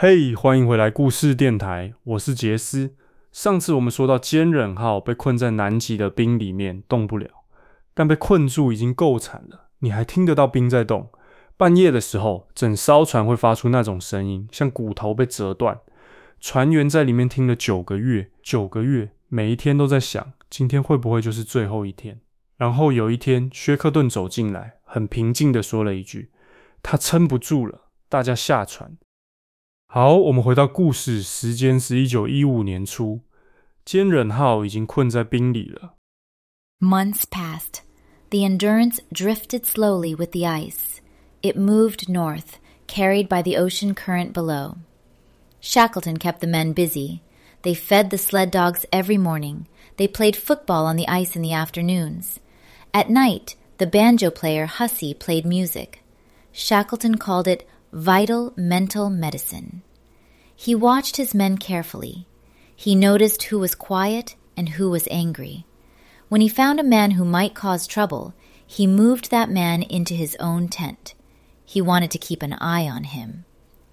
嘿，欢迎回来故事电台，我是杰斯。上次我们说到坚忍号被困在南极的冰里面动不了，但被困住已经够惨了，你还听得到冰在动。半夜的时候，整艘船会发出那种声音，像骨头被折断。船员在里面听了9个月，9个月，每一天都在想，今天会不会就是最后一天。然后有一天，薛克顿走进来，很平静地说了一句，他撑不住了，大家下船。好，我们回到故事，时间是1915年初，坚忍号已经困在冰里了。 Months passed. The Endurance drifted slowly with the ice. It moved north, carried by the ocean current below. Shackleton kept the men busy. They fed the sled dogs every morning. They played football on the ice in the afternoons. At night, the banjo player Hussey played music. Shackleton called it vital mental medicine. He watched his men carefully. He noticed who was quiet and who was angry. When he found a man who might cause trouble, he moved that man into his own tent. He wanted to keep an eye on him.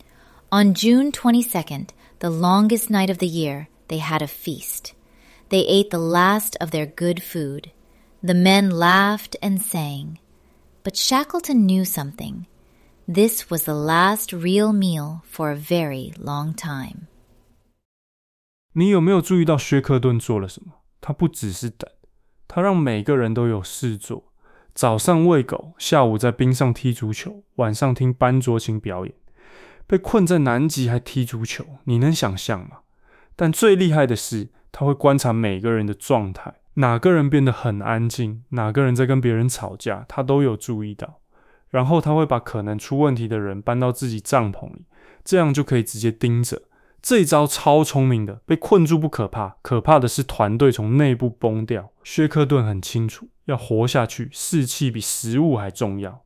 On June 22nd, the longest night of the year, they had a feast. They ate the last of their good food. The men laughed and sang. But Shackleton knew something. This was the last real meal for a very long time. 你有没有注意到薛克顿做了什么？他不只是等，他让每个人都有事做。早上喂狗，下午在冰上踢足球，晚上听班卓琴表演。被困在南极还踢足球，你能想象吗？但最厉害的是，他会观察每个人的状态，哪个人变得很安静，哪个人在跟别人吵架，他都有注意到。然后他会把可能出问题的人搬到自己帐篷里，这样就可以直接盯着。这一招超聪明的，被困住不可怕，可怕的是团队从内部崩掉。薛克顿很清楚，要活下去，士气比食物还重要。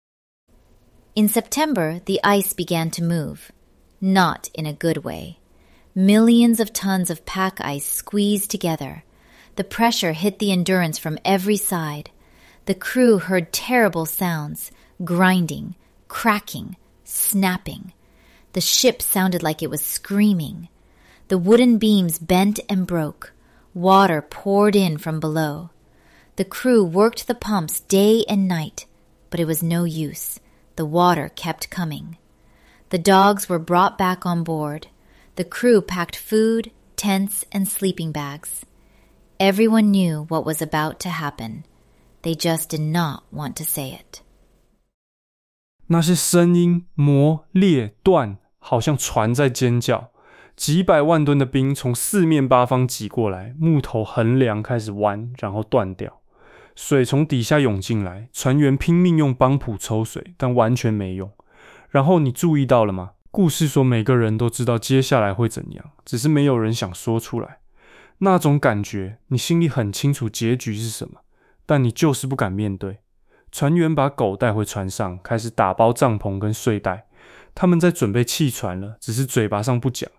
In September, the ice began to move. Not in a good way. Millions of tons of pack ice squeezed together. The pressure hit the Endurance from every side. The crew heard terrible sounds, grinding, cracking, snapping. The ship sounded like it was screaming. The wooden beams bent and broke. Water poured in from below. The crew worked the pumps day and night, but it was no use. The water kept coming. The dogs were brought back on board. The crew packed food, tents, and sleeping bags. Everyone knew what was about to happen. They just did not want to say it. 那些声音磨裂断，好像船在尖叫。几百万吨的冰从四面八方挤过来，木头横梁开始弯，然后断掉。水从底下涌进来，船员拼命用帮浦抽水，但完全没用。然后你注意到了吗？故事说每个人都知道接下来会怎样，只是没有人想说出来。那种感觉，你心里很清楚结局是什么，但你就是不敢面对。船员把狗带回船上，开始打包帐篷跟睡袋。他们在准备弃船了，只是嘴巴上不讲。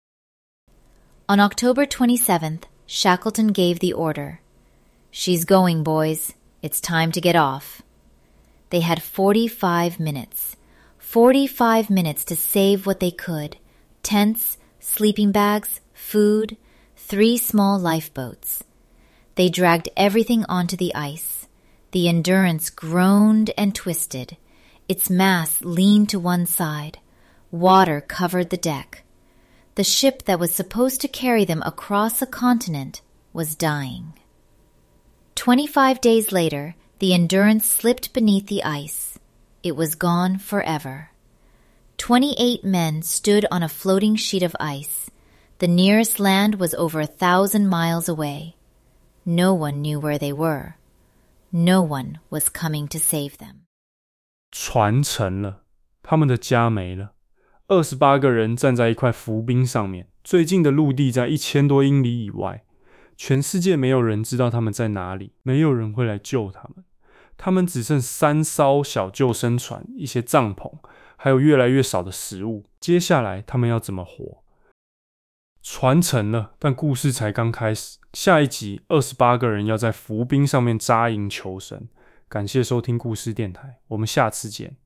On October 27th, Shackleton gave the order. She's going, boys. It's time to get off. They had 45 minutes. 45 minutes to save what they could. Tents, sleeping bags, food, 3 small lifeboats. They dragged everything onto the ice. The Endurance groaned and twisted. Its mast leaned to one side. Water covered the deck. The ship that was supposed to carry them across a continent was dying. 25 days later, the Endurance slipped beneath the ice. It was gone forever. 28 men stood on a floating sheet of ice. The nearest land was over 1,000 miles away. No one knew where they were. No one was coming to save them. 船沉了，他们的家没了。28个人站在一块浮冰上面，最近的陆地在1000多英里以外。全世界没有人知道他们在哪里，没有人会来救他们。他们只剩3艘小救生船，一些帐篷，还有越来越少的食物。接下来他们要怎么活？船沉了，但故事才刚开始。下一集28个人要在浮冰上面扎营求生。感谢收听故事电台，我们下次见。